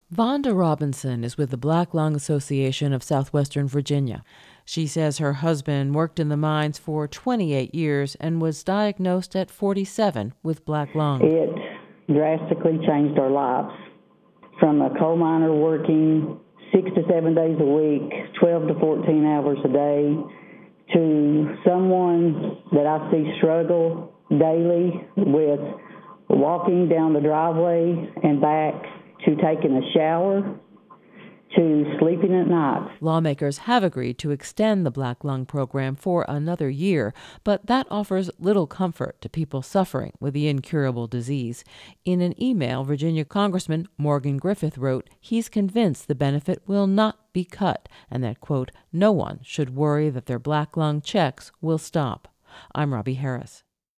Vonda Robinson is with the Black Lung Association of Southwestern Virginia. She says her husband worked in the mines for 28 years and was diagnosed at 47 with black lung. It drastically changed our lives. From a coal miner working 6 to 7 days a week, 12 to 14 hours a day, to someone that I see struggle daily with walking down the driveway and back, to taking a shower, to sleeping at night. Lawmakers have agreed to extend the Black Lung program for another year, but that offers little comfort to people suffering with the incurable disease. In an email, Virginia Congressman Morgan Griffith wrote he's convinced the benefit will not be cut and that, quote, no one should worry that their black lung checks will stop. I'm Robbie Harris.